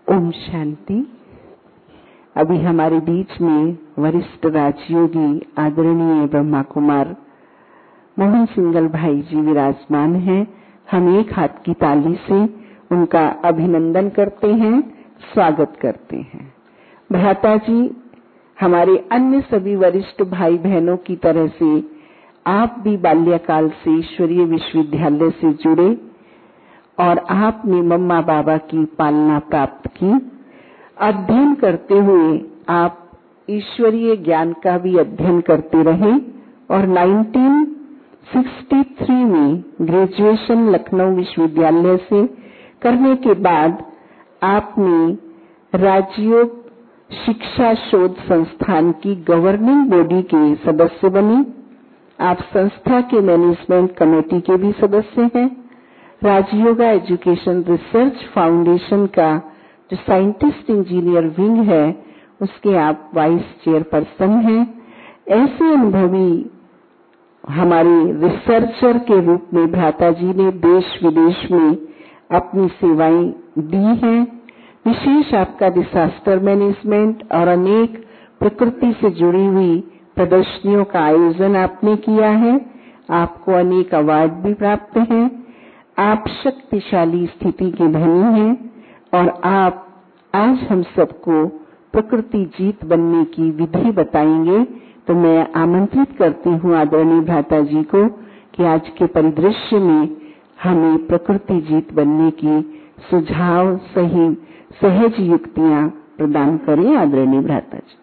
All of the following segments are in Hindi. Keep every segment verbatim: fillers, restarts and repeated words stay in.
ओम शांति। अभी हमारे बीच में वरिष्ठ राजयोगी आदरणीय ब्रह्मा कुमार मोहन सिंगल भाई जी विराजमान हैं। हम एक हाथ की ताली से उनका अभिनंदन करते हैं, स्वागत करते हैं। भ्राता जी, हमारे अन्य सभी वरिष्ठ भाई बहनों की तरह से आप भी बाल्यकाल से ईश्वरीय विश्वविद्यालय से जुड़े और आपने मम्मा बाबा की पालना प्राप्त की। अध्ययन करते हुए आप ईश्वरीय ज्ञान का भी अध्ययन करते रहे और उन्नीस सौ तिरसठ में ग्रेजुएशन लखनऊ विश्वविद्यालय से करने के बाद आपने राजयोग शिक्षा शोध संस्थान की गवर्निंग बॉडी के सदस्य बने। आप संस्था के मैनेजमेंट कमेटी के भी सदस्य हैं। राजयोगा एजुकेशन रिसर्च फाउंडेशन का जो साइंटिस्ट इंजीनियर विंग है उसके आप वाइस चेयरपर्सन हैं। ऐसे अनुभवी हमारे रिसर्चर के रूप में भ्राता जी ने देश विदेश में अपनी सेवाएं दी हैं। विशेष आपका डिजास्टर मैनेजमेंट और अनेक प्रकृति से जुड़ी हुई प्रदर्शनियों का आयोजन आपने किया है। आपको अनेक अवार्ड भी प्राप्त हैं। आप शक्तिशाली स्थिति के धनी हैं और आप आज हम सबको प्रकृति जीत बनने की विधि बताएंगे। तो मैं आमंत्रित करती हूँ आदरणीय भ्राता जी को कि आज के परिदृश्य में हमें प्रकृति जीत बनने की सुझाव सही सहज युक्तियां प्रदान करें। आदरणीय भ्राता जी।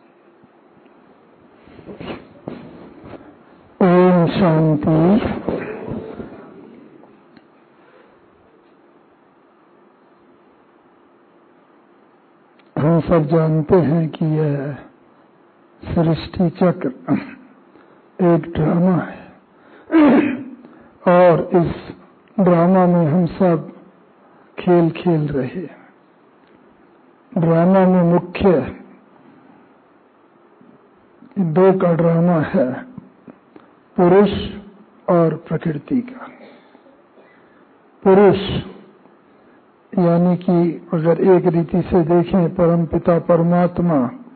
ओम शांति। हम सब जानते हैं कि यह सृष्टि चक्र एक ड्रामा है और इस ड्रामा में हम सब खेल खेल रहे। ड्रामा में मुख्य दो का ड्रामा है, पुरुष और प्रकृति का। पुरुष यानी कि अगर एक रीति से देखें, परम पिता परमात्मा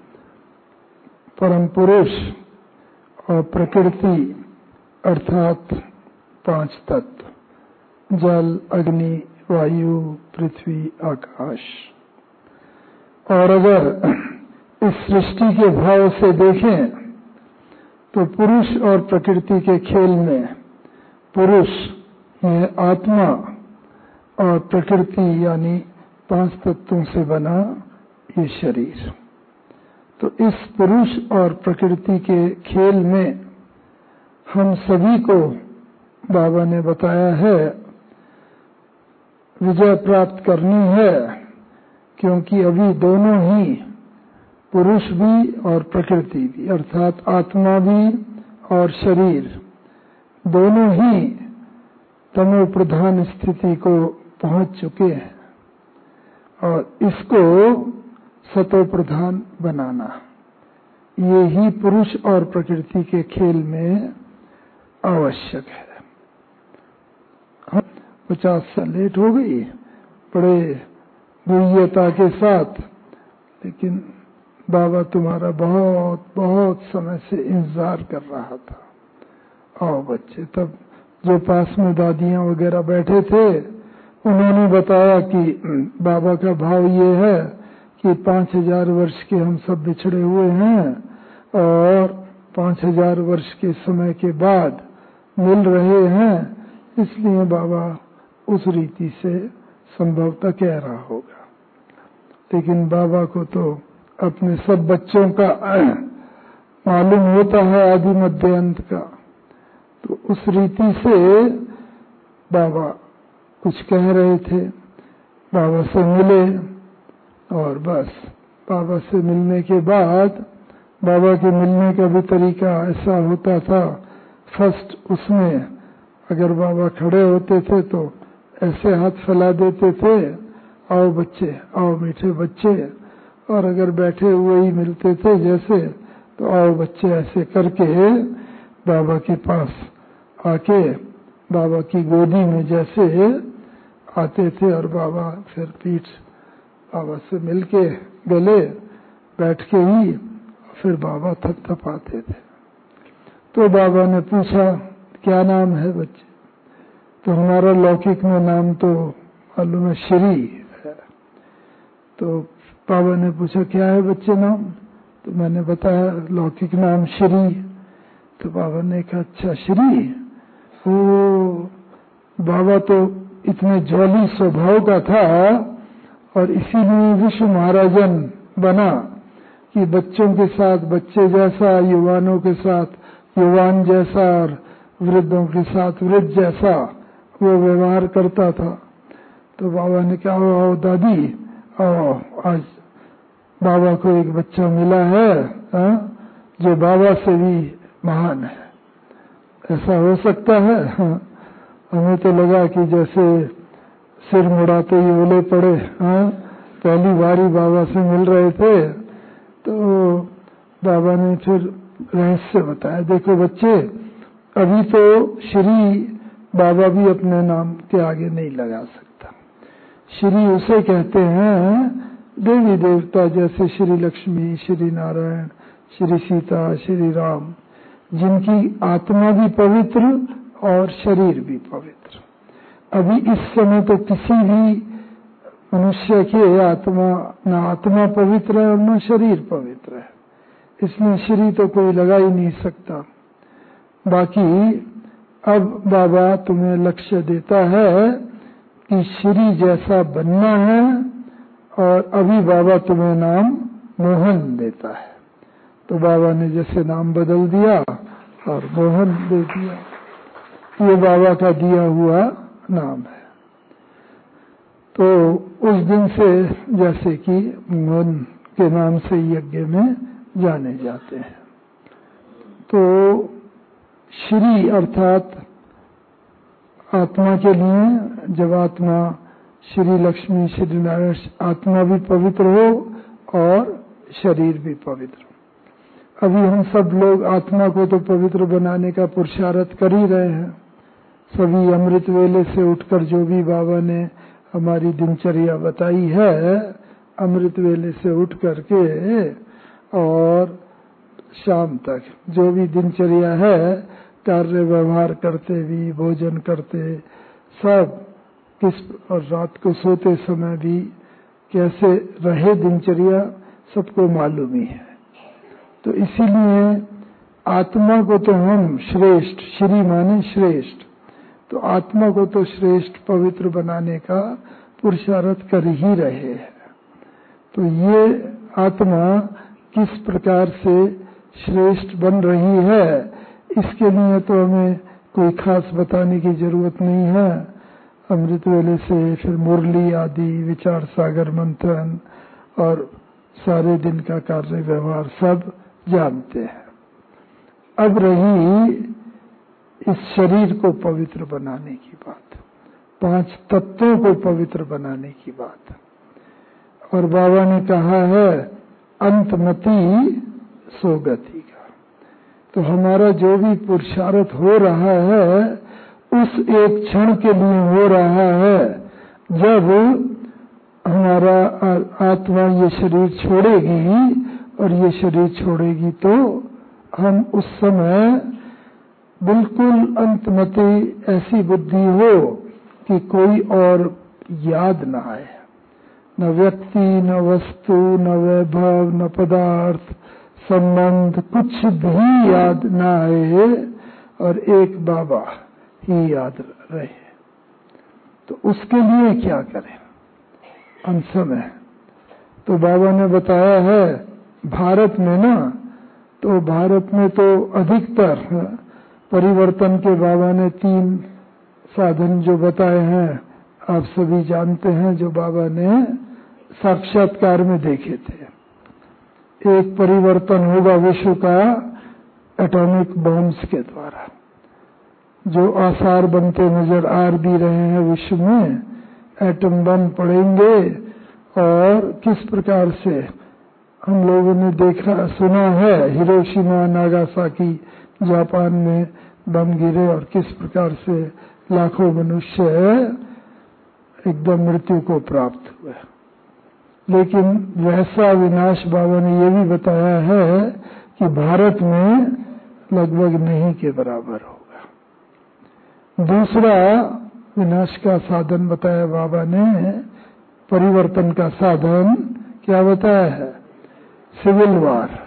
परम पुरुष और प्रकृति अर्थात पांच तत्व, जल, अग्नि, वायु, पृथ्वी, आकाश। और अगर इस सृष्टि के भाव से देखें तो पुरुष और प्रकृति के खेल में पुरुष यह आत्मा और प्रकृति यानी पांच तत्वों से बना ये शरीर। तो इस पुरुष और प्रकृति के खेल में हम सभी को बाबा ने बताया है विजय प्राप्त करनी है, क्योंकि अभी दोनों ही पुरुष भी और प्रकृति भी अर्थात आत्मा भी और शरीर दोनों ही तमो प्रधान स्थिति को पहुंच चुके हैं और इसको सतो प्रधान बनाना ये ही पुरुष और प्रकृति के खेल में आवश्यक है। पचास साल लेट हो गई बड़े गुह्यता के साथ, लेकिन बाबा तुम्हारा बहुत बहुत समय से इंतजार कर रहा था। आओ बच्चे। तब जो पास में दादियां वगैरह बैठे थे उन्होंने बताया कि बाबा का भाव ये है कि पांच हजार वर्ष के हम सब बिछड़े हुए हैं और पांच हजार वर्ष के समय के बाद मिल रहे हैं, इसलिए बाबा उस रीति से संभवतः कह रहा होगा। लेकिन बाबा को तो अपने सब बच्चों का मालूम होता है आदि मध्य अंत का, तो उस रीति से बाबा कुछ कह रहे थे। बाबा से मिले और बस बाबा से मिलने के बाद बाबा के मिलने का भी तरीका ऐसा होता था। फर्स्ट उसमें अगर बाबा खड़े होते थे तो ऐसे हाथ फैला देते थे, आओ बच्चे, आओ मीठे बच्चे, और अगर बैठे हुए ही मिलते थे जैसे तो आओ बच्चे ऐसे करके बाबा के पास आके बाबा की गोदी में जैसे आते थे और बाबा फिर पीठ बाबा से मिलके गले बैठ के ही फिर बाबा थपथपाते थे। तो बाबा ने पूछा क्या नाम है बच्चे? तो हमारा लौकिक में नाम तो मालूम है श्री है। तो बाबा ने पूछा क्या है बच्चे नाम? तो मैंने बताया लौकिक नाम श्री। तो बाबा ने कहा अच्छा श्री, वो बाबा तो इतने जौली स्वभाव का था और इसीलिए विश्व महाराजन बना कि बच्चों के साथ बच्चे जैसा, युवानों के साथ युवान जैसा और वृद्धों के साथ वृद्ध जैसा वो व्यवहार करता था। तो बाबा ने कहा आओ दादी आओ, आज बाबा को एक बच्चा मिला है हा? जो बाबा से भी महान है। ऐसा हो सकता है? हा? हमें तो लगा कि जैसे सिर मुड़ाते ही ओले पड़े। हा? पहली बारी बाबा से मिल रहे थे तो बाबा ने फिर रहस्य बताया, देखो बच्चे अभी तो श्री बाबा भी अपने नाम के आगे नहीं लगा सकता। श्री उसे कहते हैं देवी देवता जैसे श्री लक्ष्मी, श्री नारायण, श्री सीता, श्री राम, जिनकी आत्मा भी पवित्र और शरीर भी पवित्र। अभी इस समय तो किसी भी मनुष्य की आत्मा न आत्मा पवित्र है और न शरीर पवित्र है, इसलिए श्री तो कोई लगा ही नहीं सकता। बाकी अब बाबा तुम्हें लक्ष्य देता है कि श्री जैसा बनना है और अभी बाबा तुम्हें नाम मोहन देता है। तो बाबा ने जैसे नाम बदल दिया और मोहन दे दिया। ये बाबा का दिया हुआ नाम है। तो उस दिन से जैसे कि मोहन के नाम से यज्ञ में जाने जाते हैं। तो श्री अर्थात आत्मा के लिए, जब आत्मा श्री लक्ष्मी, श्री नारायण, आत्मा भी पवित्र हो और शरीर भी पवित्र हो। अभी हम सब लोग आत्मा को तो पवित्र बनाने का पुरुषार्थ कर ही रहे हैं। सभी अमृत वेले से उठकर जो भी बाबा ने हमारी दिनचर्या बताई है, अमृत वेले से उठ करके और शाम तक जो भी दिनचर्या है, कार्य व्यवहार करते भी, भोजन करते सब किस, और रात को सोते समय भी कैसे रहे दिनचर्या सबको मालूम ही है। तो इसीलिए आत्मा को तो हम श्रेष्ठ, श्री माने श्रेष्ठ, तो आत्मा को तो श्रेष्ठ पवित्र बनाने का पुरुषार्थ कर ही रहे हैं। तो ये आत्मा किस प्रकार से श्रेष्ठ बन रही है, इसके लिए तो हमें कोई खास बताने की जरूरत नहीं है। अमृत वेले से फिर मुरली आदि, विचार सागर मंथन और सारे दिन का कार्य व्यवहार सब जानते हैं। अब रही इस शरीर को पवित्र बनाने की बात, पांच तत्वों को पवित्र बनाने की बात। और बाबा ने कहा है अंतमति सोगति का। तो हमारा जो भी पुरुषार्थ हो रहा है उस एक क्षण के लिए हो रहा है, जब हमारा आत्मा ये शरीर छोड़ेगी, और ये शरीर छोड़ेगी तो हम उस समय बिल्कुल अंतमति ऐसी बुद्धि हो कि कोई और याद न आए, न व्यक्ति, न वस्तु, न वैभव, न पदार्थ, संबंध, कुछ भी याद न आए और एक बाबा ही याद रहे। तो उसके लिए क्या करें अंत समय? तो बाबा ने बताया है भारत में ना, तो भारत में तो अधिकतर परिवर्तन के बाबा ने तीन साधन जो बताए हैं आप सभी जानते हैं, जो बाबा ने साक्षात्कार में देखे थे। एक परिवर्तन होगा विश्व का एटॉमिक बॉम्ब्स के द्वारा, जो आसार बनते नजर आ भी रहे हैं विश्व में। एटम बम पड़ेंगे और किस प्रकार से हम लोगों ने देखा सुना है, हिरोशिमा नागासाकी जापान में बम गिरे और किस प्रकार से लाखों मनुष्य एकदम मृत्यु को प्राप्त हुए। लेकिन वैसा विनाश बाबा ने ये भी बताया है कि भारत में लगभग नहीं के बराबर होगा। दूसरा विनाश का साधन बताया बाबा ने, परिवर्तन का साधन क्या बताया है? Civil war.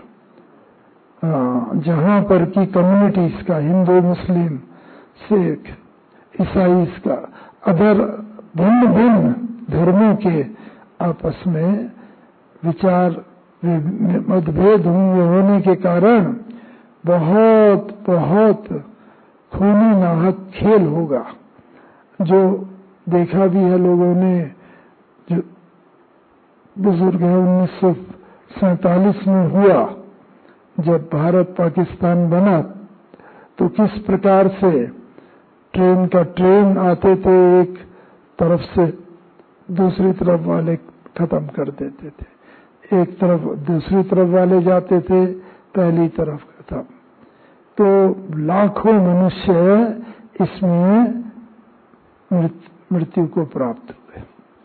जहां पर की कम्युनिटीज का, हिंदू, मुस्लिम, सिख, ईसाई का, अदर भिन्न भिन्न धर्मों के आपस में विचार मतभेद होने के कारण बहुत बहुत खूनी नाहक खेल होगा, जो देखा भी है लोगों ने। जो बुजुर्ग है, उन्नीस सौ सैतालीस में हुआ जब भारत पाकिस्तान बना, तो किस प्रकार से ट्रेन का ट्रेन आते थे, एक तरफ से दूसरी तरफ वाले खत्म कर देते थे, एक तरफ दूसरी तरफ वाले जाते थे, पहली तरफ खत्म। तो लाखों मनुष्य इसमें मृत्यु को प्राप्त हुए।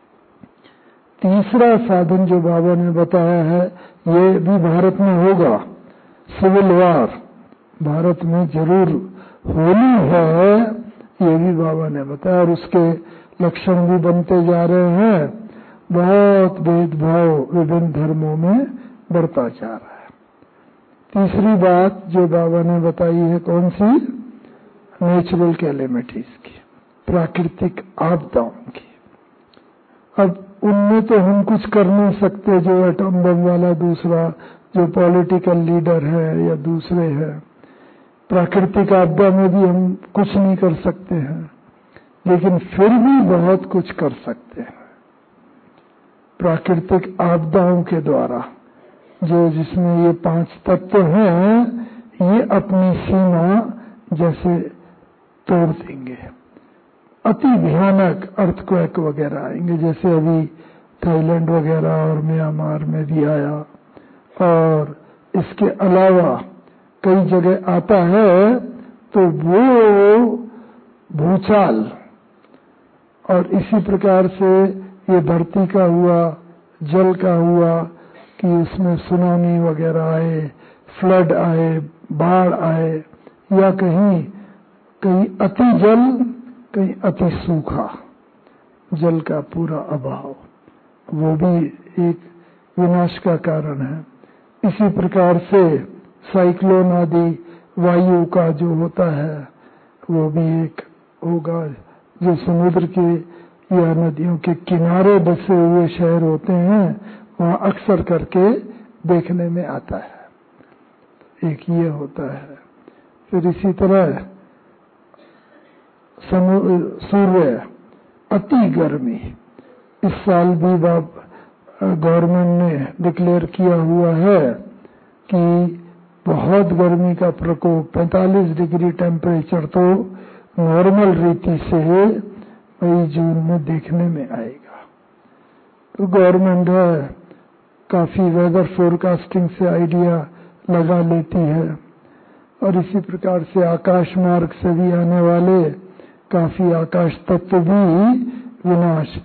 तीसरा साधन जो बाबा ने बताया है, ये भी भारत में होगा, सिविल वार भारत में जरूर होनी है, ये भी बाबा ने बताया। और उसके लक्षण भी बनते जा रहे हैं, बहुत भेदभाव विभिन्न धर्मों में बढ़ता जा रहा है। तीसरी बात जो बाबा ने बताई है कौन सी? नेचुरल कैलेमिटीज की, प्राकृतिक आपदाओं की। अब उनमें तो हम कुछ कर नहीं सकते, जो एटम बम वाला दूसरा जो पॉलिटिकल लीडर है या दूसरे हैं, प्राकृतिक आपदा में भी हम कुछ नहीं कर सकते हैं, लेकिन फिर भी बहुत कुछ कर सकते हैं प्राकृतिक आपदाओं के द्वारा, जो जिसमें ये पांच तत्व हैं, ये अपनी सीमा जैसे तोड़ देंगे। अति भयानक अर्थक्वेक वगैरह आएंगे, जैसे अभी थाईलैंड वगैरह और म्यांमार में भी आया, और इसके अलावा कई जगह आता है। तो वो भूचाल, और इसी प्रकार से ये धरती का हुआ, जल का हुआ कि उसमें सुनामी वगैरह आए, फ्लड आए, बाढ़ आए, या कहीं कहीं अति जल, कहीं अति सूखा, जल का पूरा अभाव, वो भी एक विनाश का कारण है। इसी प्रकार से साइक्लोन आदि वायु का जो होता है, वो भी एक होगा, जो समुद्र के या नदियों के किनारे बसे हुए शहर होते हैं, वहां अक्सर करके देखने में आता है। एक ये होता है। फिर इसी तरह सूर्य, अति गर्मी, इस साल भी गवर्नमेंट ने डिक्लेयर किया हुआ है कि बहुत गर्मी का प्रकोप, पैंतालीस डिग्री टेम्परेचर तो नॉर्मल रीति से मई जून में देखने में आएगा। तो गवर्नमेंट है काफी वेदर फोरकास्टिंग से आइडिया लगा लेती है, और इसी प्रकार से आकाश मार्ग से भी आने वाले काफी आकाश तत्व भी विनाश,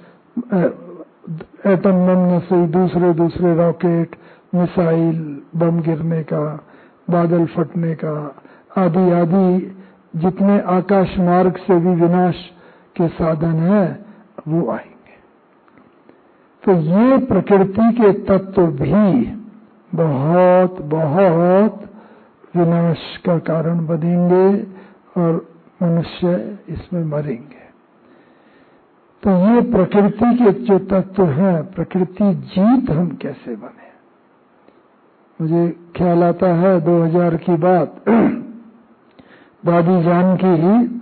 एटम बम से दूसरे दूसरे रॉकेट, मिसाइल, बम गिरने का, बादल फटने का, आदि आदि जितने आकाश मार्ग से भी विनाश के साधन है, वो आएंगे। तो ये प्रकृति के तत्व भी बहुत बहुत विनाश का कारण बनेंगे, और मनुष्य इसमें मरेंगे। तो ये प्रकृति के जो तत्व हैं, प्रकृति जीत हम कैसे बने? मुझे ख्याल आता है दो हज़ार की बात, दादी जान की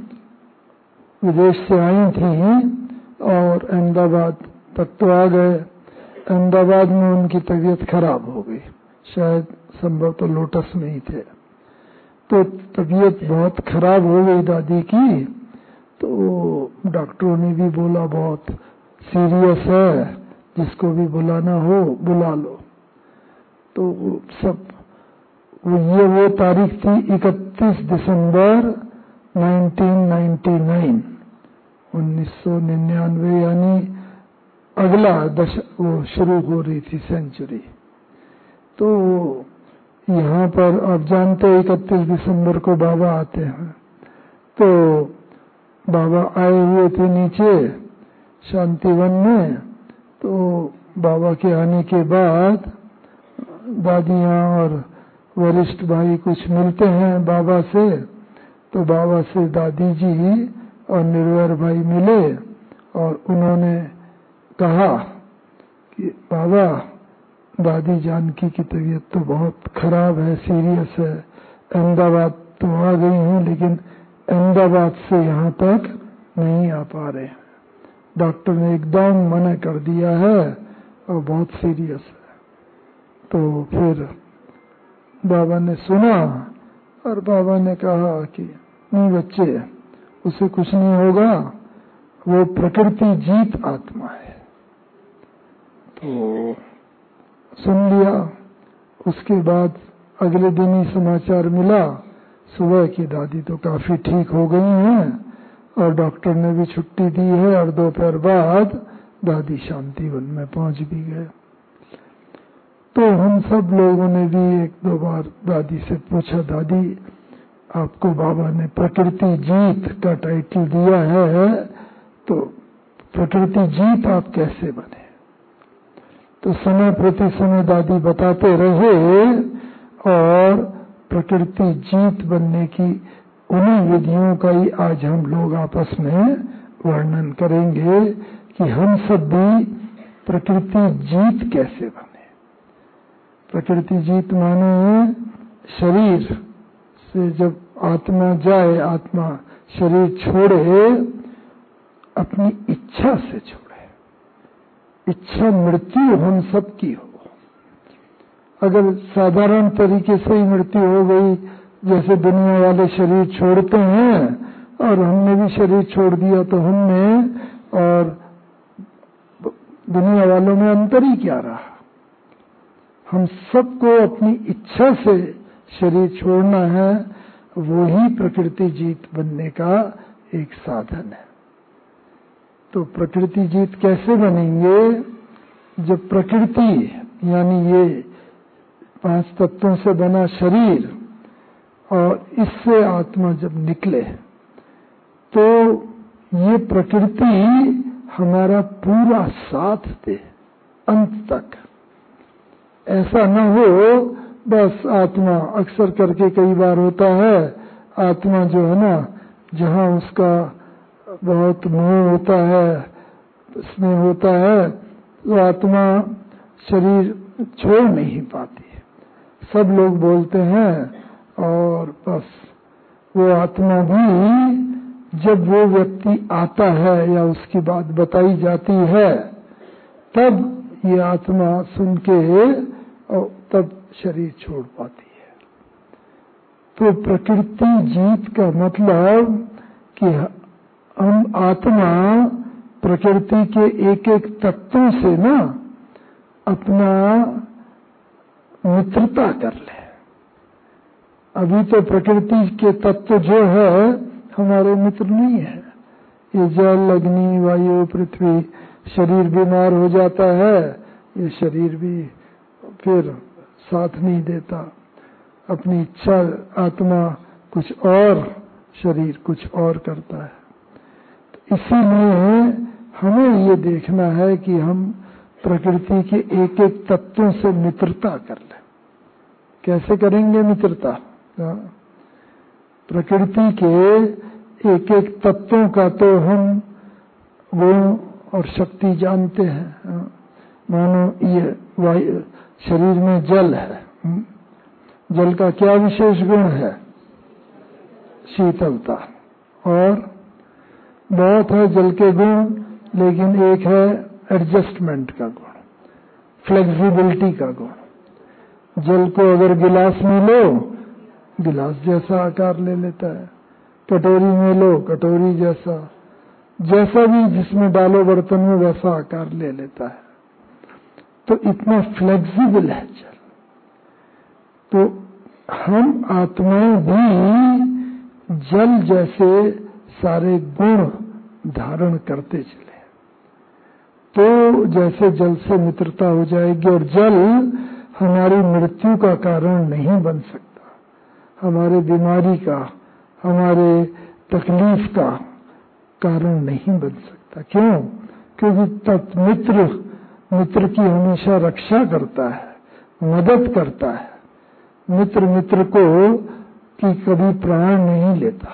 विदेश से आई थी और अहमदाबाद तक तो आ गए। अहमदाबाद में उनकी तबीयत खराब हो गई, शायद संभव तो लोटस में ही थे। तो तबीयत बहुत खराब हो गई दादी की, तो डॉक्टरों ने भी बोला बहुत सीरियस है, जिसको भी बुलाना हो बुला लो। तो सब वो ये वो तारीख थी इकतीस दिसंबर उन्नीस सौ निन्यानवे, यानी अगला दश वो शुरू हो रही थी सेंचुरी। तो यहाँ पर आप जानते हैं इकतीस दिसंबर को बाबा आते हैं। तो बाबा आए हुए थे नीचे शांतिवन में। तो बाबा के आने के बाद दादियाँ और वरिष्ठ भाई कुछ मिलते हैं बाबा से। तो बाबा से दादी जी और निर्भर भाई मिले और उन्होंने कहा कि बाबा दादी जानकी की तबीयत तो बहुत खराब है, सीरियस है, अहमदाबाद तो आ गई हूँ लेकिन अहमदाबाद से यहाँ तक नहीं आ पा रहे, डॉक्टर ने एकदम मना कर दिया है और बहुत सीरियस है। तो फिर बाबा ने सुना और बाबा ने कहा कि नहीं बच्चे, उसे कुछ नहीं होगा, वो प्रकृति जीत आत्मा है। तो सुन लिया। उसके बाद अगले दिन ही समाचार मिला सुबह की दादी तो काफी ठीक हो गई हैं और डॉक्टर ने भी छुट्टी दी है और दोपहर बाद दादी शांतिवन में पहुंच भी गए। तो हम सब लोगों ने भी एक दो बार दादी से पूछा, दादी आपको बाबा ने प्रकृति जीत का टाइटल दिया है, तो प्रकृति जीत आप कैसे बने? तो समय प्रति समय दादी बताते रहे और प्रकृति जीत बनने की उन्हीं विधियों का ही आज हम लोग आपस में वर्णन करेंगे कि हम सब भी प्रकृति जीत कैसे बने। प्रकृति जीत माने शरीर से जब आत्मा जाए, आत्मा शरीर छोड़े, अपनी इच्छा से छोड़े। इच्छा मृत्यु हम सब की हो। अगर साधारण तरीके से ही मृत्यु हो गई, जैसे दुनिया वाले शरीर छोड़ते हैं और हमने भी शरीर छोड़ दिया, तो हमने और दुनिया वालों में अंतर ही क्या रहा? हम सबको अपनी इच्छा से शरीर छोड़ना है, वो ही प्रकृति जीत बनने का एक साधन है। तो प्रकृति जीत कैसे बनेंगे? जब प्रकृति यानी ये पांच तत्वों से बना शरीर और इससे आत्मा जब निकले, तो ये प्रकृति हमारा पूरा साथ दे अंत तक। ऐसा न हो बस आत्मा, अक्सर करके कई बार होता है, आत्मा जो है ना, जहाँ उसका बहुत मोह होता है, स्नेह होता है, तो आत्मा शरीर छोड़ नहीं पाती है। सब लोग बोलते हैं और बस वो आत्मा भी जब वो व्यक्ति आता है या उसकी बात बताई जाती है, तब ये आत्मा सुन के और तब शरीर छोड़ पाती है। तो प्रकृति जीत का मतलब कि हम आत्मा प्रकृति के एक एक तत्वों से ना अपना मित्रता कर ले। अभी तो प्रकृति के तत्व जो है हमारे मित्र नहीं है। ये जल, अग्नि, वायु, पृथ्वी, शरीर बीमार हो जाता है, ये शरीर भी फिर साथ नहीं देता। अपनी इच्छा आत्मा कुछ और, शरीर कुछ और करता है। तो इसीलिए हमें ये देखना है कि हम प्रकृति के एक एक तत्वों से मित्रता कर लें। कैसे करेंगे मित्रता? प्रकृति के एक एक तत्वों का तो हम गुण और शक्ति जानते हैं। मानो ये वायु, शरीर में जल है, जल का क्या विशेष गुण है? शीतलता। और बहुत है जल के गुण, लेकिन एक है एडजस्टमेंट का गुण, फ्लेक्सिबिलिटी का गुण। जल को अगर गिलास में लो, गिलास जैसा आकार ले लेता है, कटोरी में लो, कटोरी जैसा, जैसा भी जिसमें डालो बर्तन में वैसा आकार ले लेता है। तो इतना फ्लेक्सिबल है जल। तो हम आत्माएं भी जल जैसे सारे गुण धारण करते चले। तो जैसे जल से मित्रता हो जाएगी। और जल हमारी मृत्यु का कारण नहीं बन सकता, हमारे बीमारी का, हमारे तकलीफ का कारण नहीं बन सकता। क्यों? क्योंकि तत्मित्र मित्र की हमेशा रक्षा करता है, मदद करता है। मित्र मित्र को कि कभी प्राण नहीं लेता।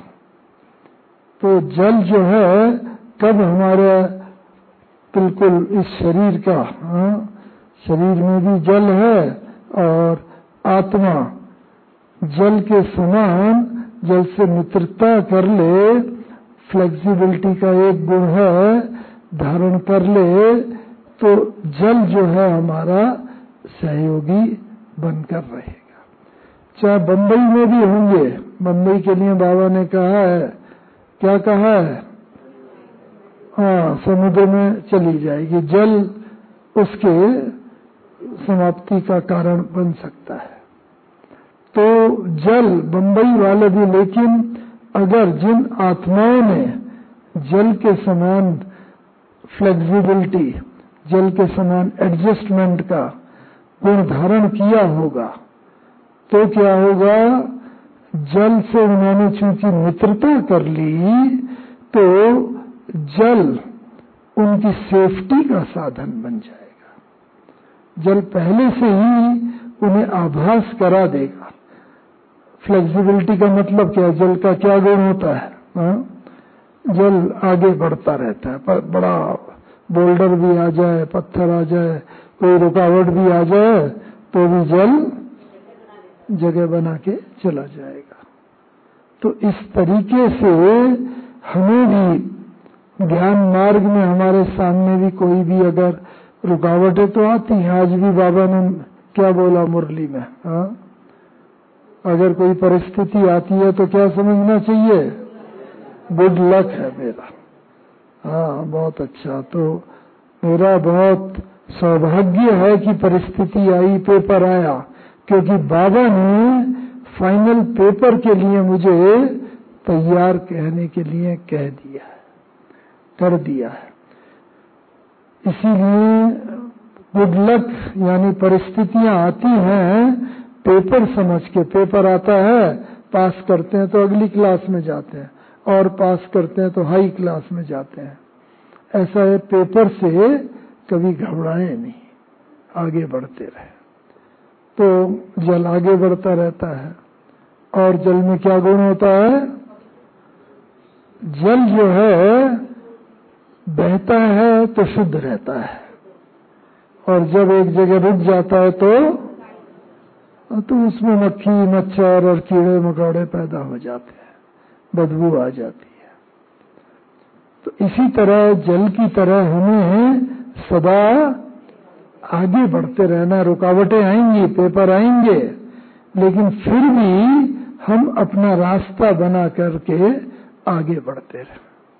तो जल जो है कब हमारा बिल्कुल इस शरीर का, हाँ, शरीर में भी जल है और आत्मा जल के समान जल से मित्रता कर ले, फ्लेक्सिबिलिटी का एक गुण है, धारण कर ले, तो जल जो है हमारा सहयोगी बनकर रहेगा। चाहे बंबई में भी होंगे, बंबई के लिए बाबा ने कहा है, क्या कहा है? हाँ, समुद्र में चली जाएगी, जल उसके समाप्ति का कारण बन सकता है। तो जल बंबई वाले भी, लेकिन अगर जिन आत्माओं ने जल के समान फ्लेक्सिबिलिटी, जल के समान एडजस्टमेंट का गुण धारण किया होगा, तो क्या होगा? जल से उन्होंने चूंकि मित्रता कर ली, तो जल उनकी सेफ्टी का साधन बन जाएगा। जल पहले से ही उन्हें आभास करा देगा। फ्लेक्सिबिलिटी का मतलब क्या है? जल का क्या गुण होता है? हा? जल आगे बढ़ता रहता है, पर बड़ा बोल्डर भी आ जाए, पत्थर आ जाए, कोई रुकावट भी आ जाए, तो भी जल जगह बना के चला जाएगा। तो इस तरीके से हमें भी ज्ञान मार्ग में हमारे सामने भी कोई भी अगर रुकावटें तो आती हैं। आज भी बाबा ने क्या बोला मुरली में, हाँ, अगर कोई परिस्थिति आती है तो क्या समझना चाहिए? गुड लक है मेरा। हाँ, बहुत अच्छा। तो मेरा बहुत सौभाग्य है कि परिस्थिति आई, पेपर आया, क्योंकि बाबा ने फाइनल पेपर के लिए मुझे तैयार कहने के लिए कह दिया है, कर दिया है। इसीलिए गुड लक यानी परिस्थितियां आती हैं पेपर समझ के। पेपर आता है, पास करते हैं तो अगली क्लास में जाते हैं, और पास करते हैं तो हाई क्लास में जाते हैं। ऐसा है, पेपर से कभी घबराए नहीं, आगे बढ़ते रहे। तो जल आगे बढ़ता रहता है। और जल में क्या गुण होता है? जल जो है बहता है तो शुद्ध रहता है, और जब एक जगह रुक जाता है तो तो उसमें मक्खी मच्छर और कीड़े मकोड़े पैदा हो जाते हैं, बदबू आ जाती है। तो इसी तरह जल की तरह हमें सदा आगे बढ़ते रहना। रुकावटें आएंगी, पेपर आएंगे, लेकिन फिर भी हम अपना रास्ता बना करके आगे बढ़ते रहे।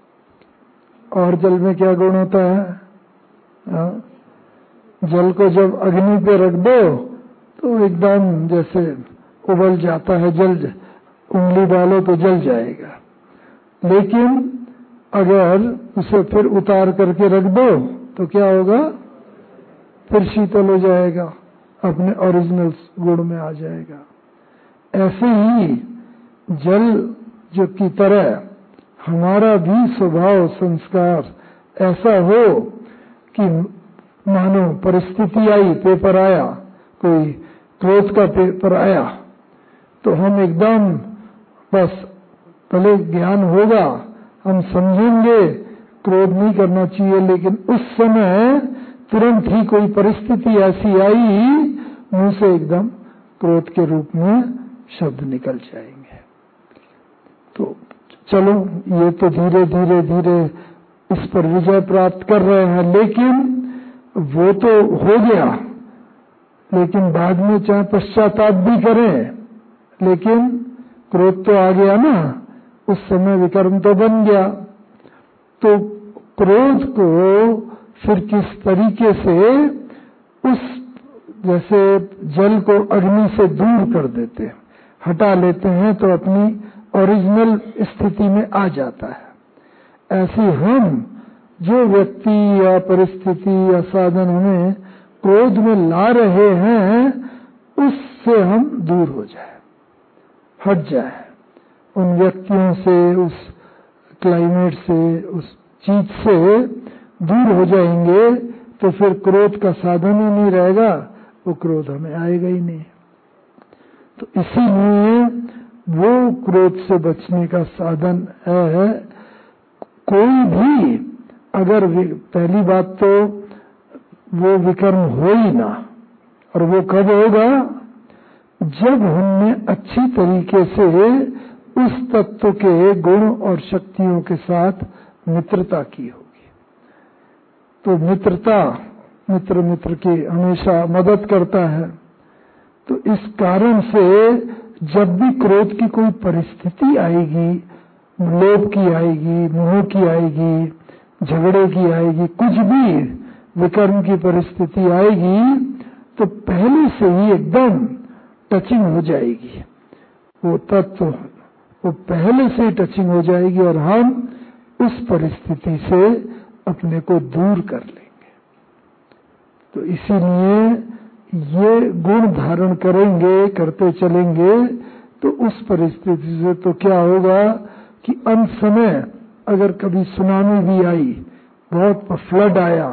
और जल में क्या गुण होता है? आ, जल को जब अग्नि पे रख दो तो एकदम जैसे उबल जाता है, जल उंगली डालो तो जल जाएगा। लेकिन अगर उसे फिर उतार करके रख दो तो क्या होगा? फिर शीतल हो जाएगा, अपने ओरिजिनल गुण में आ जाएगा। ऐसे ही जल जो की तरह हमारा भी स्वभाव संस्कार ऐसा हो कि मानो परिस्थिति आई, पेपर आया, कोई क्रोध का पेपर आया, तो हम एकदम बस, भले ज्ञान होगा, हम समझेंगे क्रोध नहीं करना चाहिए, लेकिन उस समय तुरंत ही कोई परिस्थिति ऐसी आई, मुंह से एकदम क्रोध के रूप में शब्द निकल जाएंगे। तो चलो, ये तो धीरे धीरे धीरे इस पर विजय प्राप्त कर रहे हैं, लेकिन वो तो हो गया, लेकिन बाद में चाहे पश्चाताप भी करें, लेकिन क्रोध तो आ गया ना, उस समय विकर्म तो बन गया। तो क्रोध को फिर किस तरीके से उस, जैसे जल को अग्नि से दूर कर देते हैं, हटा लेते हैं तो अपनी ओरिजिनल स्थिति में आ जाता है, ऐसे हम जो व्यक्ति या परिस्थिति या साधन हमें क्रोध में ला रहे हैं उससे हम दूर हो जाए, हट जाए, उन व्यक्तियों से, उस क्लाइमेट से, उस चीज से दूर हो जाएंगे तो फिर क्रोध का साधन ही नहीं रहेगा, वो क्रोध हमें आएगा ही नहीं। तो इसीलिए वो क्रोध से बचने का साधन है कोई भी, अगर पहली बात तो वो विकर्म हो ही ना, और वो कब होगा, जब हमने अच्छी तरीके से उस तत्व के गुण और शक्तियों के साथ मित्रता की होगी। तो मित्रता, मित्र मित्र की हमेशा मदद करता है। तो इस कारण से जब भी क्रोध की कोई परिस्थिति आएगी, लोभ की आएगी, मोह की आएगी, झगड़े की आएगी, कुछ भी विकर्म की परिस्थिति आएगी, तो पहले से ही एकदम टचिंग हो जाएगी, वो तत्व वो पहले से ही टचिंग हो जाएगी और हम उस परिस्थिति से अपने को दूर कर लेंगे। तो इसीलिए ये गुण धारण करेंगे, करते चलेंगे, तो उस परिस्थिति से तो क्या होगा कि अंत समय अगर कभी सुनामी भी आई, बहुत फ्लड आया,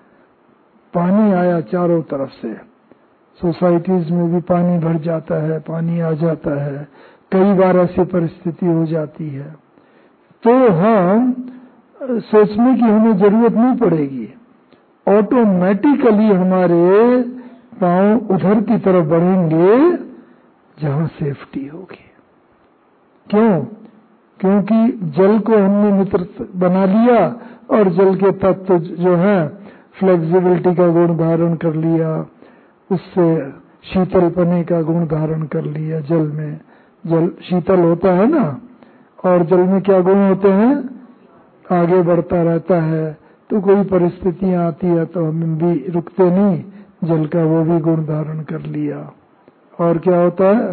पानी आया चारों तरफ से, सोसाइटीज में भी पानी भर जाता है, पानी आ जाता है, कई बार ऐसी परिस्थिति हो जाती है, तो हम सोचने की हमें जरूरत नहीं पड़ेगी, ऑटोमेटिकली हमारे पांव उधर की तरफ बढ़ेंगे जहां सेफ्टी होगी। क्यों? क्योंकि जल को हमने मित्र बना लिया और जल के तत्व जो है फ्लेक्सिबिलिटी का गुण धारण कर लिया, उससे शीतलपने का गुण धारण कर लिया। जल में जल शीतल होता है ना, और जल में क्या गुण होते हैं, आगे बढ़ता रहता है। तो कोई परिस्थितियां आती है तो हम भी रुकते नहीं, जल का वो भी गुण धारण कर लिया। और क्या होता है,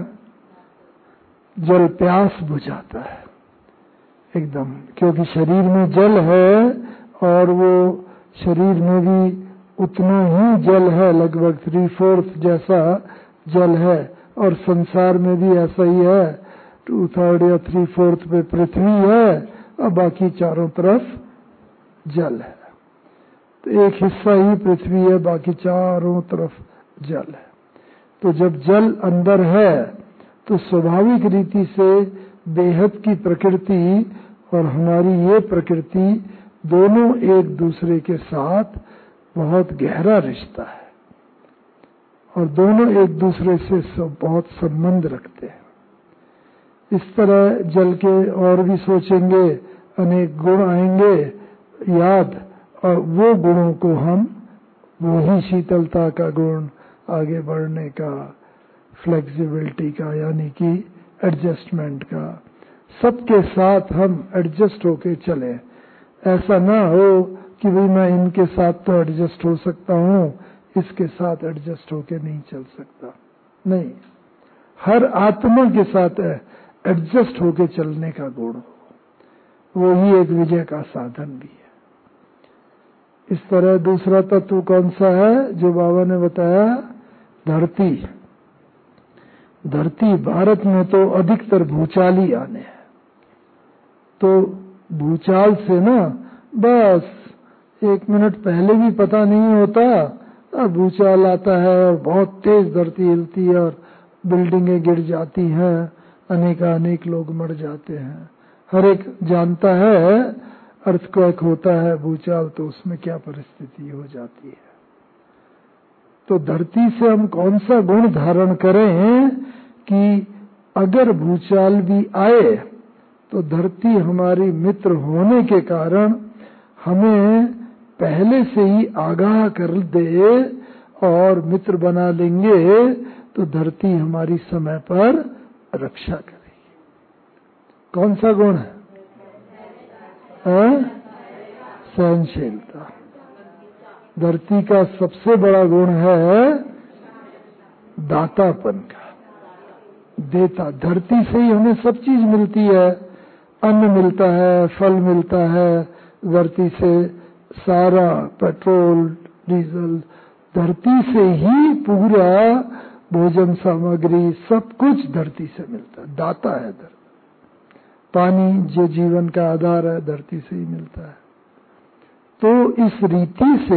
जल प्यास बुझाता है एकदम, क्योंकि शरीर में जल है और वो शरीर में भी उतना ही जल है, लगभग थ्री फोर्थ जैसा जल है, और संसार में भी ऐसा ही है, टू थर्ड या थ्री फोर्थ पे पृथ्वी है और बाकी चारों तरफ जल है। तो एक हिस्सा ही पृथ्वी है, बाकी चारों तरफ जल है। तो जब जल अंदर है तो स्वाभाविक रीति से बेहद की प्रकृति और हमारी ये प्रकृति दोनों एक दूसरे के साथ बहुत गहरा रिश्ता है और दोनों एक दूसरे से सब बहुत संबंध रखते हैं। इस तरह जल के और भी सोचेंगे, अनेक गुण आएंगे याद, और वो गुणों को हम वही शीतलता का गुण, आगे बढ़ने का, फ्लेक्सिबिलिटी का, यानी कि एडजस्टमेंट का, सबके साथ हम एडजस्ट होके चलें। ऐसा ना हो कि भाई मैं इनके साथ तो एडजस्ट हो सकता हूँ, इसके साथ एडजस्ट होके नहीं चल सकता। नहीं, हर आत्मा के साथ एडजस्ट होके चलने का गुण हो, वो ही एक विजय का साधन भी है। इस तरह दूसरा तत्व कौन सा है जो बाबा ने बताया, धरती। धरती, भारत में तो अधिकतर भूचाल ही आने हैं। तो भूचाल से ना बस एक मिनट पहले भी पता नहीं होता, अब भूचाल आता है और बहुत तेज धरती हिलती है और बिल्डिंगें गिर जाती हैं, अनेकानेक लोग मर जाते हैं। हर एक जानता है अर्थक्वेक होता है, भूचाल, तो उसमें क्या परिस्थिति हो जाती है। तो धरती से हम कौन सा गुण धारण करें कि अगर भूचाल भी आए तो धरती हमारी मित्र होने के कारण हमें पहले से ही आगाह कर दे और मित्र बना लेंगे, तो धरती हमारी समय पर रक्षा करेगी। कौन सा गुण है? सहनशीलता। धरती का सबसे बड़ा गुण है दातापन का, देता। धरती से ही हमें सब चीज मिलती है, अन्न मिलता है, फल मिलता है, धरती से सारा पेट्रोल डीजल धरती से ही, पूरा भोजन सामग्री सब कुछ धरती से मिलता है, दाता है धरती। पानी जो जीवन का आधार है धरती से ही मिलता है। तो इस रीति से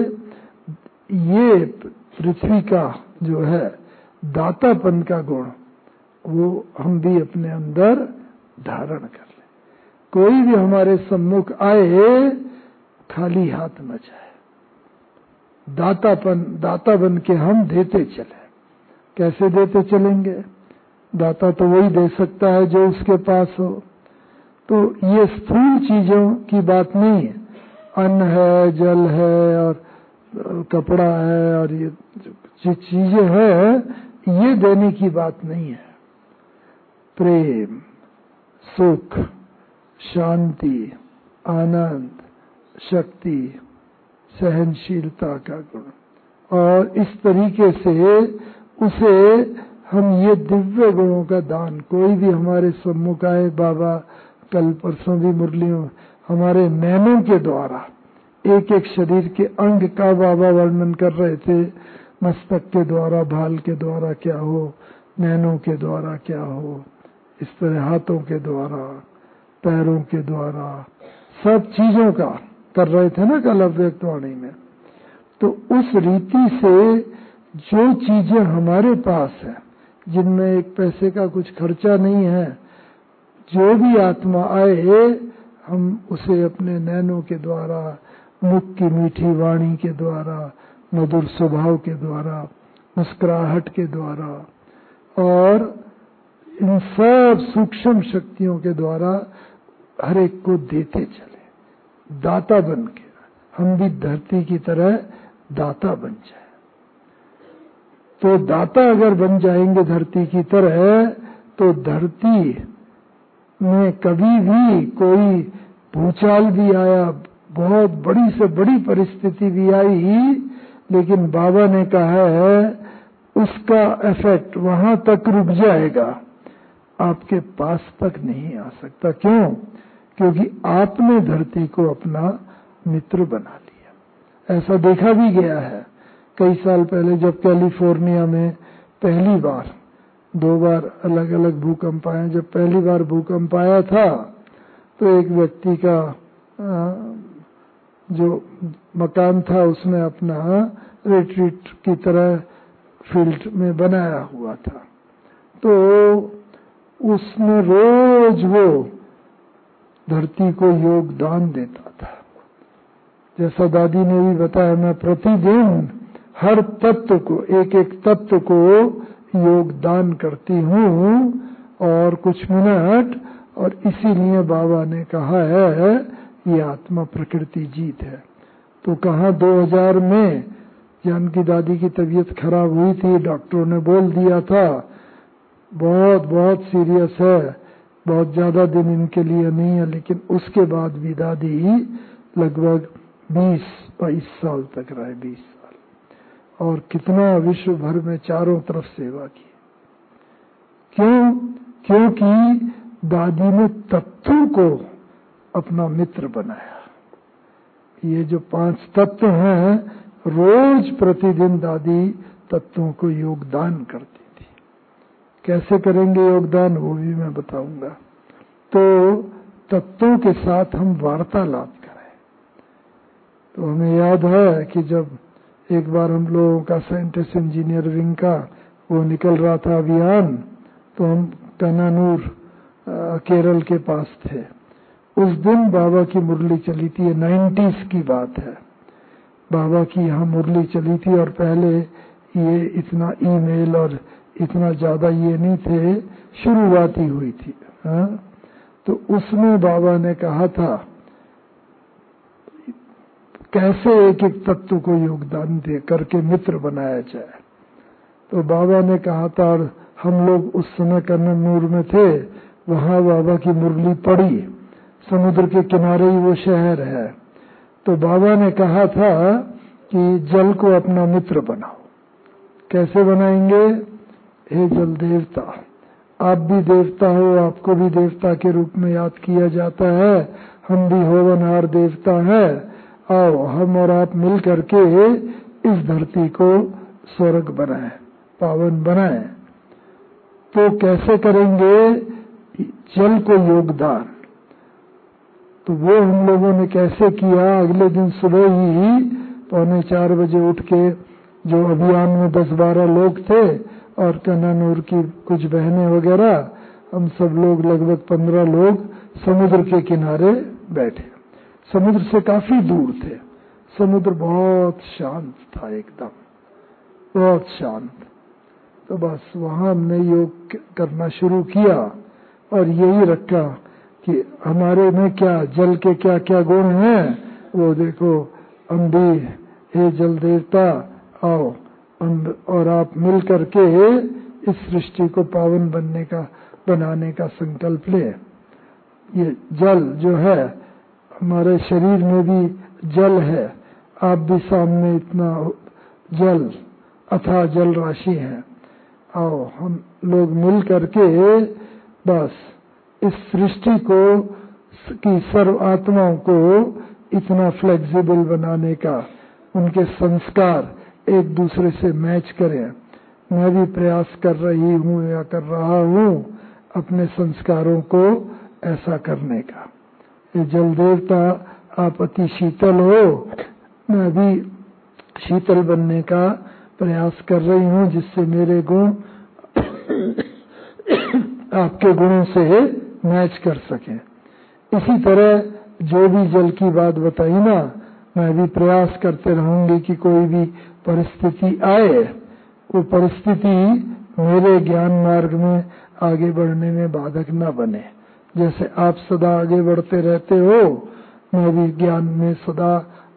ये पृथ्वी का जो है दातापन का गुण वो हम भी अपने अंदर धारण कर लें। कोई भी हमारे सम्मुख आए खाली हाथ न जाए, दातापन दाता बन के हम देते चले। कैसे देते चलेंगे? दाता तो वही दे सकता है जो उसके पास हो। तो ये स्थूल चीजों की बात नहीं है, अन्न है, जल है और कपड़ा है और ये जो चीजें हैं ये देने की बात नहीं है। प्रेम, सुख, शांति, आनंद, शक्ति, सहनशीलता का गुण, और इस तरीके से उसे हम ये दिव्य गुणों का दान, कोई भी हमारे सम्मुख आए, बाबा कल परसों भी मुरलियों हमारे नैनों के द्वारा एक एक शरीर के अंग का बाबा वर्णन कर रहे थे। मस्तक के द्वारा, भाल के द्वारा क्या हो, नैनों के द्वारा क्या हो, इस तरह हाथों के द्वारा, पैरों के द्वारा, सब चीजों का कर रहे थे ना कल अव्यक्तवाणी में। तो उस रीति से जो चीजें हमारे पास है, जिनमें एक पैसे का कुछ खर्चा नहीं है, जो भी आत्मा आए हम उसे अपने नैनों के द्वारा, मुख की मीठी वाणी के द्वारा, मधुर स्वभाव के द्वारा, मुस्कुराहट के द्वारा और इन सब सूक्ष्म शक्तियों के द्वारा हर एक को देते चले, दाता बन के। हम भी धरती की तरह दाता बन जाए। तो दाता अगर बन जाएंगे धरती की तरह, तो धरती में कभी भी कोई भूचाल भी आया, बहुत बड़ी से बड़ी परिस्थिति भी आई, लेकिन बाबा ने कहा है उसका इफेक्ट वहां तक रुक जाएगा, आपके पास तक नहीं आ सकता। क्यों? क्योंकि आपने धरती को अपना मित्र बना लिया। ऐसा देखा भी गया है कई साल पहले, जब कैलिफोर्निया में पहली बार, दो बार अलग अलग भूकंप आए। जब पहली बार भूकंप आया था तो एक व्यक्ति का जो मकान था उसने अपना रिट्रीट की तरह फील्ड में बनाया हुआ था। तो उसमें रोज वो धरती को योगदान देता था। जैसा दादी ने भी बताया, मैं प्रतिदिन हर तत्व को, एक एक तत्व को योगदान करती हूँ और कुछ मिनट, और इसीलिए बाबा ने कहा है ये आत्मा प्रकृति जीत है। तो कहाँ दो हज़ार में जानकी दादी की तबीयत खराब हुई थी, डॉक्टरों ने बोल दिया था बहुत बहुत सीरियस है, बहुत ज्यादा दिन इनके लिए नहीं है, लेकिन उसके बाद भी दादी लगभग बीस बाईस साल तक रहे, बीस साल, और कितना विश्व भर में चारों तरफ सेवा की। क्यों? क्योंकि दादी ने तत्वों को अपना मित्र बनाया। ये जो पांच तत्व हैं, रोज प्रतिदिन दादी तत्वों को योगदान करती थी। कैसे करेंगे योगदान वो भी मैं बताऊंगा। तो तत्वों के साथ हम वार्तालाप करें। तो हमें याद है कि जब एक बार हम लोगों का साइंटिस्ट इंजीनियर विंग का वो निकल रहा था अभियान, तो हम कनानूर केरल के पास थे। उस दिन बाबा की मुरली चली थी, नाइन्टीज की बात है। बाबा की यहाँ मुरली चली थी और पहले ये इतना ईमेल और इतना ज्यादा ये नहीं थे, शुरुआत ही हुई थी। हाँ? तो उसमें बाबा ने कहा था कैसे एक एक तत्व को योगदान दे करके मित्र बनाया जाए। तो बाबा ने कहा था, और हम लोग उस समय कन्नूर में थे, वहां बाबा की मुरली पड़ी, समुद्र के किनारे ही वो शहर है। तो बाबा ने कहा था कि जल को अपना मित्र बनाओ। कैसे बनाएंगे? हे जल देवता, आप भी देवता हो, आपको भी देवता के रूप में याद किया जाता है, हम भी होवनहार देवता है, आओ हम और आप मिल करके इस धरती को स्वर्ग बनाएं, पावन बनाएं। तो कैसे करेंगे? जल को योगदान। तो वो हम लोगों ने कैसे किया? अगले दिन सुबह ही पौने चार बजे उठ के, जो अभियान में दस बारह लोग थे और कन्नानूर की कुछ बहनें वगैरह, हम सब लोग लगभग पंद्रह लोग समुद्र के किनारे बैठे। समुद्र से काफी दूर थे। समुद्र बहुत शांत था, एकदम बहुत शांत। तो बस वहां हमने योग करना शुरू किया और यही रखा कि हमारे में क्या, जल के क्या क्या गुण हैं वो देखो। हम भी, हे जल देवता आओ हम और आप मिल करके इस सृष्टि को पावन बनने का बनाने का संकल्प ले। ये जल जो है, हमारे शरीर में भी जल है। आप भी सामने इतना जल, अथाह जल राशि है। आओ हम लोग मिल करके बस इस सृष्टि को की सर्व आत्माओं को इतना फ्लेक्सिबल बनाने का, उनके संस्कार एक दूसरे से मैच करें। मैं भी प्रयास कर रही हूँ या कर रहा हूँ अपने संस्कारों को ऐसा करने का। ये जल देवता आप अति शीतल हो, मैं भी शीतल बनने का प्रयास कर रही हूँ जिससे मेरे गुण आपके गुणों से मैच कर सके। इसी तरह जो भी जल की बात बताई ना, मैं भी प्रयास करते रहूंगी कि कोई भी परिस्थिति आए, वो परिस्थिति मेरे ज्ञान मार्ग में आगे बढ़ने में बाधक न बने। जैसे आप सदा आगे बढ़ते रहते हो, मैं भी ज्ञान में सदा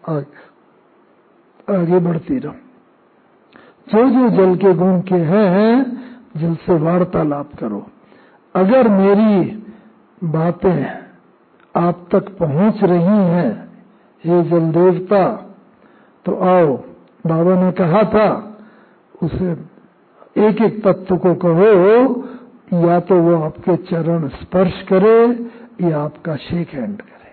आगे बढ़ती रहूं। जो जो जल के गुण के हैं, जल से वार्तालाप करो। अगर मेरी बातें आप तक पहुंच रही हैं, हे जल देवता, तो आओ, बाबा ने कहा था उसे एक एक तत्व को कहो, या तो वो आपके चरण स्पर्श करे या आपका शेक हैंड करे।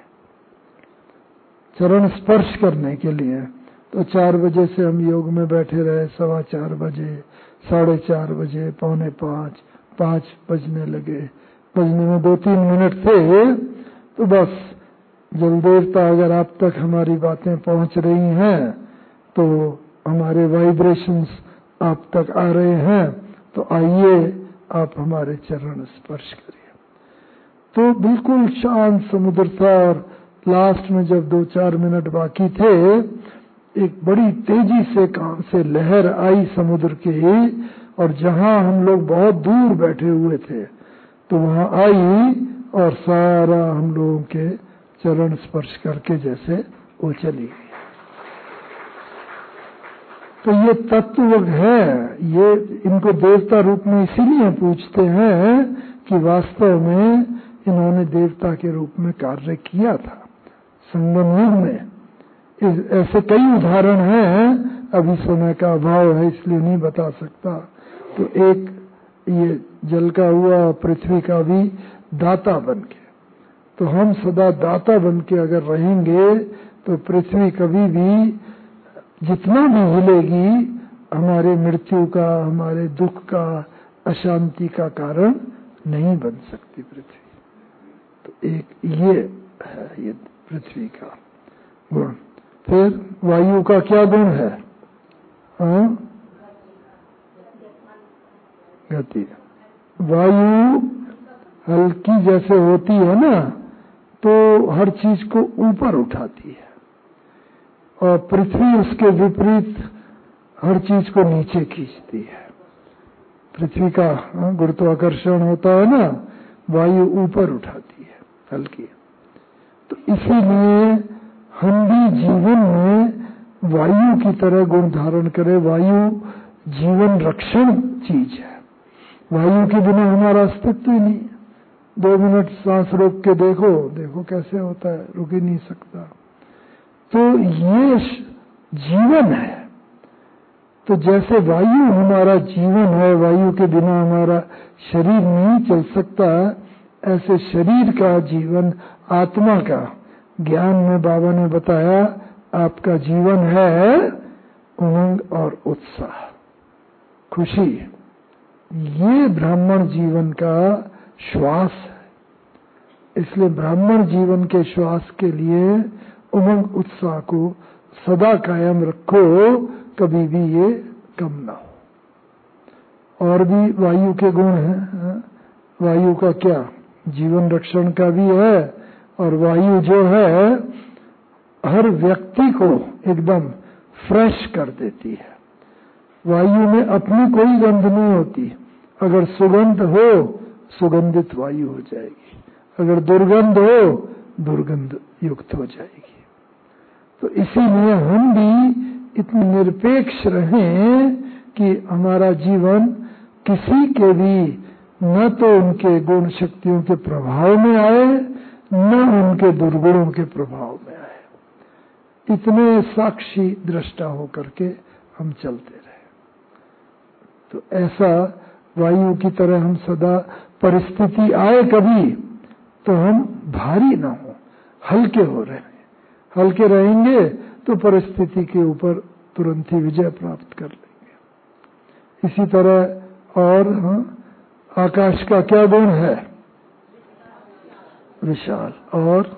चरण स्पर्श करने के लिए तो चार बजे से हम योग में बैठे रहे, सवा चार बजे, साढ़े चार बजे, पौने पांच, पांच बजने लगे, बजने में दो तीन मिनट थे। तो बस जल देवता अगर आप तक हमारी बातें पहुंच रही हैं, तो हमारे वाइब्रेशंस आप तक आ रहे हैं, तो आइए आप हमारे चरण स्पर्श करिए। तो बिल्कुल शांत समुद्र था और लास्ट में जब दो चार मिनट बाकी थे, एक बड़ी तेजी से काम से लहर आई समुद्र की, और जहां हम लोग बहुत दूर बैठे हुए थे तो वहां आई और सारा हम लोगों के चरण स्पर्श करके जैसे वो चली गई। तो ये तत्व है, ये इनको देवता रूप में इसीलिए पूछते हैं कि वास्तव में इन्होंने देवता के रूप में कार्य किया था संगम युग में। ऐसे कई उदाहरण हैं, अभी समय का अभाव है इसलिए नहीं बता सकता। तो एक ये जल का हुआ, पृथ्वी का भी दाता बन के, तो हम सदा दाता बन के अगर रहेंगे तो पृथ्वी कभी भी जितना भी हिलेगी हमारे मृत्यु का, हमारे दुख का, अशांति का कारण नहीं बन सकती पृथ्वी। तो एक ये है ये पृथ्वी का गुण। फिर वायु का क्या गुण है? हाँ, गति। वायु हल्की जैसे होती है ना, तो हर चीज को ऊपर उठाती है, और पृथ्वी उसके विपरीत हर चीज को नीचे खींचती है। पृथ्वी का गुरुत्वाकर्षण होता है ना, वायु ऊपर उठाती है, हल्की। तो इसीलिए हम भी जीवन में वायु की तरह गुण धारण करें। वायु जीवन रक्षण चीज है। वायु के बिना हमारा अस्तित्व ही नहीं। दो मिनट सांस रोक के देखो, देखो कैसे होता है, रुक ही नहीं सकता। तो ये जीवन है। तो जैसे वायु हमारा जीवन है, वायु के बिना हमारा शरीर नहीं चल सकता, ऐसे शरीर का जीवन, आत्मा का ज्ञान में बाबा ने बताया, आपका जीवन है उमंग और उत्साह, खुशी। ये ब्राह्मण जीवन का श्वास है। इसलिए ब्राह्मण जीवन के श्वास के लिए उमंग उत्साह को सदा कायम रखो, कभी भी ये कम ना हो। और भी वायु के गुण हैं। वायु का क्या, जीवन रक्षण का भी है, और वायु जो है हर व्यक्ति को एकदम फ्रेश कर देती है। वायु में अपनी कोई गंध नहीं होती। अगर सुगंध हो, सुगंधित वायु हो जाएगी, अगर दुर्गंध हो, दुर्गंध युक्त हो जाएगी। तो इसीलिए हम भी इतने निरपेक्ष रहें कि हमारा जीवन किसी के भी न तो उनके गुण शक्तियों के प्रभाव में आए, न उनके दुर्गुणों के प्रभाव में आए। इतने साक्षी दृष्टा होकर के हम चलते रहे। तो ऐसा वायु की तरह हम सदा, परिस्थिति आए कभी तो हम भारी ना हो, हल्के हो रहे हैं। हल्के रहेंगे तो परिस्थिति के ऊपर तुरंत ही विजय प्राप्त कर लेंगे। इसी तरह और हाँ, आकाश का क्या गुण है? विशाल। और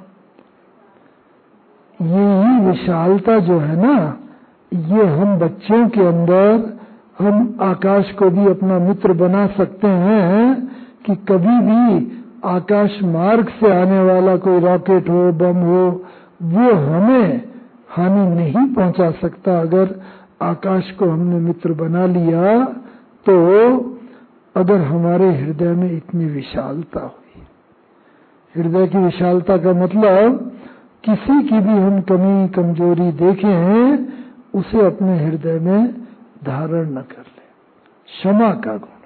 ये विशालता जो है ना, ये हम बच्चों के अंदर, हम आकाश को भी अपना मित्र बना सकते हैं कि कभी भी आकाश मार्ग से आने वाला कोई रॉकेट हो, बम हो, वो हमें हानि नहीं पहुंचा सकता। अगर आकाश को हमने मित्र बना लिया तो अगर हमारे हृदय में इतनी विशालता हुई। हृदय की विशालता का मतलब किसी की भी हम कमी कमजोरी देखें, उसे अपने हृदय में धारण न कर ले। क्षमा का गुण,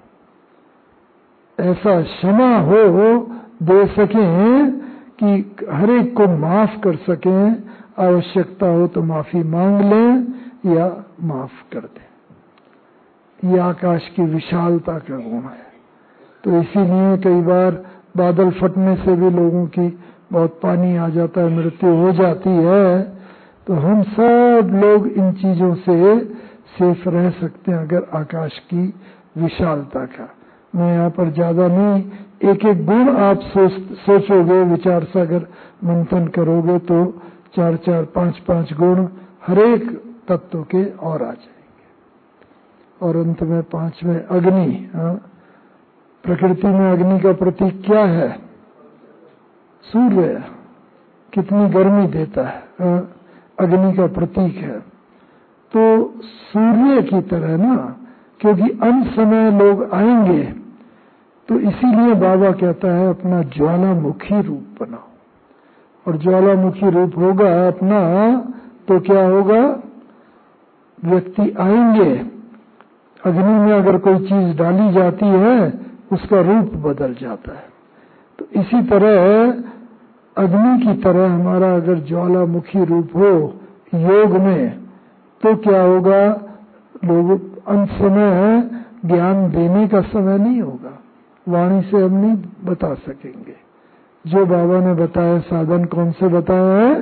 ऐसा क्षमा हो, दे सकें कि हर एक को माफ कर सकें, आवश्यकता हो तो माफी मांग लें या माफ कर दें। ये आकाश की विशालता का गुण है। तो इसीलिए कई बार बादल फटने से भी लोगों की बहुत पानी आ जाता है, मृत्यु हो जाती है। तो हम सब लोग इन चीजों से सेफ रह सकते हैं अगर आकाश की विशालता का। मैं यहाँ पर ज्यादा नहीं, एक एक गुण आप सोच सोचोगे, विचार सागर मंथन करोगे तो चार चार पांच पांच गुण हरेक तत्व के और आ जाएंगे। और अंत में पांचवें अग्नि। हाँ, प्रकृति में अग्नि का प्रतीक क्या है? सूर्य। कितनी गर्मी देता है, हाँ, अग्नि का प्रतीक है। तो सूर्य की तरह ना, क्योंकि अंत समय लोग आएंगे, तो इसीलिए बाबा कहता है अपना ज्वालामुखी रूप बनाओ। और ज्वालामुखी रूप होगा अपना तो क्या होगा? व्यक्ति आएंगे, अग्नि में अगर कोई चीज डाली जाती है उसका रूप बदल जाता है। तो इसी तरह अग्नि की तरह हमारा अगर ज्वालामुखी रूप हो योग में, तो क्या होगा? लोग अंत समय ज्ञान देने का समय नहीं होगा, वाणी से हम नहीं बता सकेंगे। जो बाबा ने बताया साधन कौन से बताया है?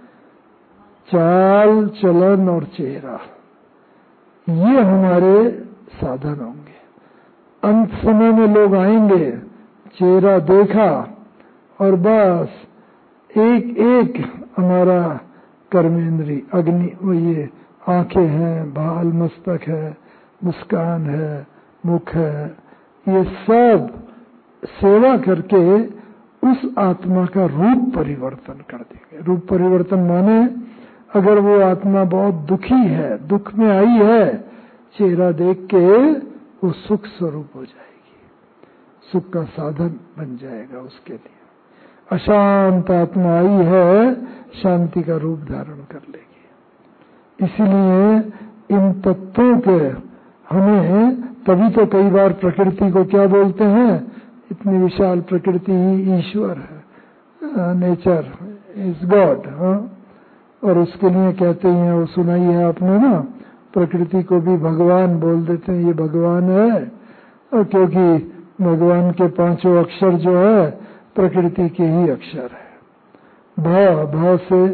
चाल चलन और चेहरा, ये हमारे साधन होंगे। अंत समय में लोग आएंगे, चेहरा देखा और बस एक एक हमारा कर्मेंद्री अग्नि, वो ये आंखें हैं, बाल मस्तक है, मुस्कान है, मुख है, ये सब सेवा करके उस आत्मा का रूप परिवर्तन कर देंगे। रूप परिवर्तन माने अगर वो आत्मा बहुत दुखी है, दुख में आई है, चेहरा देख के वो सुख स्वरूप हो जाएगी, सुख का साधन बन जाएगा उसके लिए। अशांत आत्मा आई है, शांति का रूप धारण कर लेगी। इसीलिए इन तत्वों के हमें, तभी तो कई बार प्रकृति को क्या बोलते हैं? इतनी विशाल प्रकृति ही ईश्वर है, नेचर इज गॉड। और उसके लिए कहते हैं, वो सुनाई है आपने ना, प्रकृति को भी भगवान बोल देते हैं, ये भगवान है, और क्योंकि भगवान के पांचों अक्षर जो है प्रकृति के ही अक्षर है। भाव, भाव से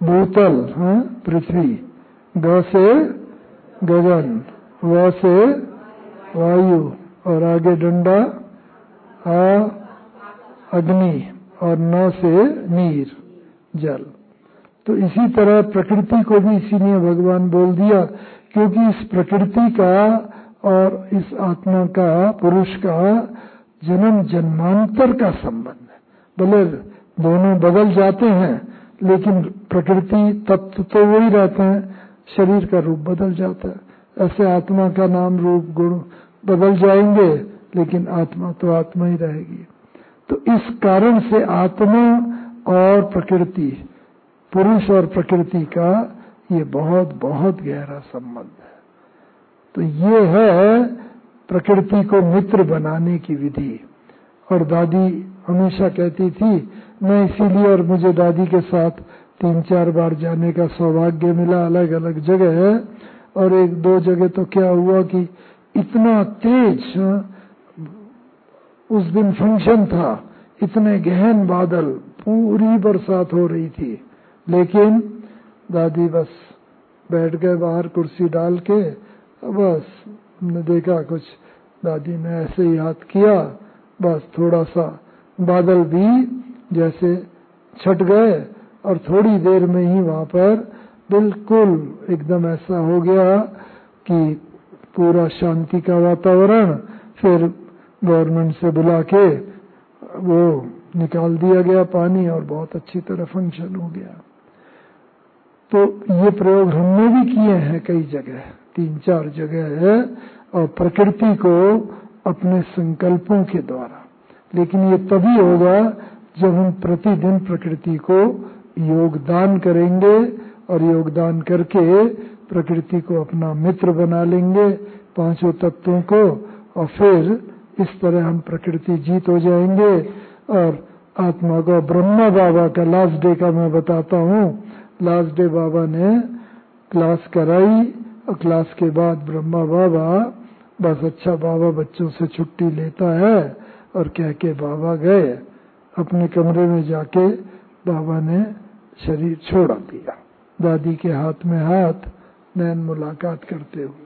भूतल, हाँ, पृथ्वी, ग से गगन, व से वायु, और आगे डंडा आ अग्नि, और न से नीर, जल। तो इसी तरह प्रकृति को भी इसीलिए भगवान बोल दिया, क्योंकि इस प्रकृति का और इस आत्मा का, पुरुष का जन्म जन्मांतर का संबंध है। भले दोनों बदल जाते हैं, लेकिन प्रकृति तत्व तो वही रहते हैं, शरीर का रूप बदल जाता है। ऐसे आत्मा का नाम, रूप, गुण बदल जाएंगे, लेकिन आत्मा तो आत्मा ही रहेगी। तो इस कारण से आत्मा और प्रकृति, पुरुष और प्रकृति का ये बहुत बहुत गहरा संबंध है। तो ये है प्रकृति को मित्र बनाने की विधि। और दादी हमेशा कहती थी, मैं इसीलिए, और मुझे दादी के साथ तीन चार बार जाने का सौभाग्य मिला अलग अलग जगह है, और एक दो जगह तो क्या हुआ कि इतना तेज, उस दिन फंक्शन था, इतने गहन बादल, पूरी बरसात हो रही थी, लेकिन दादी बस बैठ गए बाहर कुर्सी डाल के। बस हमने देखा, कुछ दादी ने ऐसे ही हाथ किया, बस थोड़ा सा बादल भी जैसे छट गए, और थोड़ी देर में ही वहां पर बिल्कुल एकदम ऐसा हो गया कि पूरा शांति का वातावरण। फिर गवर्नमेंट से बुला के वो निकाल दिया गया पानी, और बहुत अच्छी तरह फंक्शन हो गया। तो ये प्रयोग हमने भी किए हैं कई जगह, तीन चार जगह है, और प्रकृति को अपने संकल्पों के द्वारा। लेकिन ये तभी होगा जब हम प्रतिदिन प्रकृति को योगदान करेंगे, और योगदान करके प्रकृति को अपना मित्र बना लेंगे, पांचों तत्वों को, और फिर इस तरह हम प्रकृति जीत हो जाएंगे। और आत्मा को ब्रह्मा बाबा का लास्ट डे का मैं बताता हूँ। लास्ट डे बाबा ने क्लास कराई, और क्लास के बाद ब्रह्मा बाबा, बस अच्छा बाबा बच्चों से छुट्टी लेता है, और कह के बाबा गए अपने कमरे में। जाके बाबा ने शरीर छोड़ा दिया, दादी के हाथ में हाथ, नैन मुलाकात करते हुए।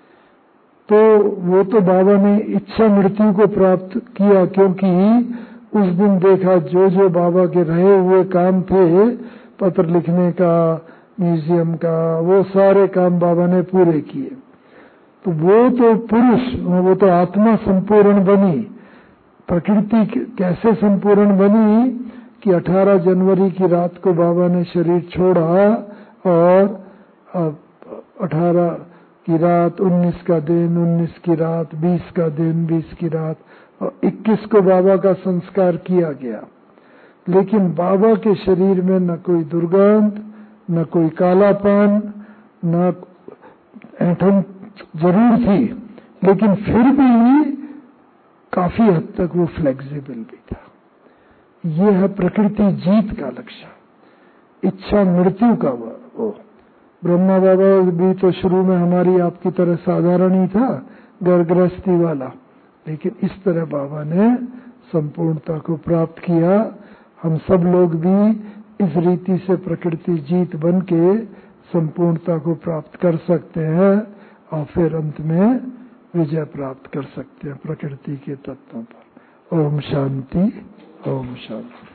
तो वो तो बाबा ने इच्छा मृत्यु को प्राप्त किया, क्योंकि उस दिन देखा जो जो बाबा के रहे हुए काम थे, पत्र लिखने का, म्यूजियम का, वो सारे काम बाबा ने पूरे किए। तो वो तो पुरुष, वो तो आत्मा संपूर्ण बनी। प्रकृति कैसे संपूर्ण बनी कि अठारह जनवरी की रात को बाबा ने शरीर छोड़ा, और अठारह की रात, उन्नीस का दिन, उन्नीस की रात, बीस का दिन, बीस की रात, और इक्कीस को बाबा का संस्कार किया गया। लेकिन बाबा के शरीर में न कोई दुर्गंध, न कोई कालापन, न ऐंठन जरूर थी, लेकिन फिर भी काफी हद तक वो फ्लेक्सिबल भी था। ये है प्रकृति जीत का लक्षण, इच्छा मृत्यु का वो। ब्रह्मा बाबा भी तो शुरू में हमारी आपकी तरह साधारण ही था, घर गृहस्थी वाला, लेकिन इस तरह बाबा ने संपूर्णता को प्राप्त किया। हम सब लोग भी इस रीति से प्रकृति जीत बन के संपूर्णता को प्राप्त कर सकते हैं, और फिर अंत में विजय प्राप्त कर सकते हैं प्रकृति के तत्वों पर। ओम शांति, ओम शांति।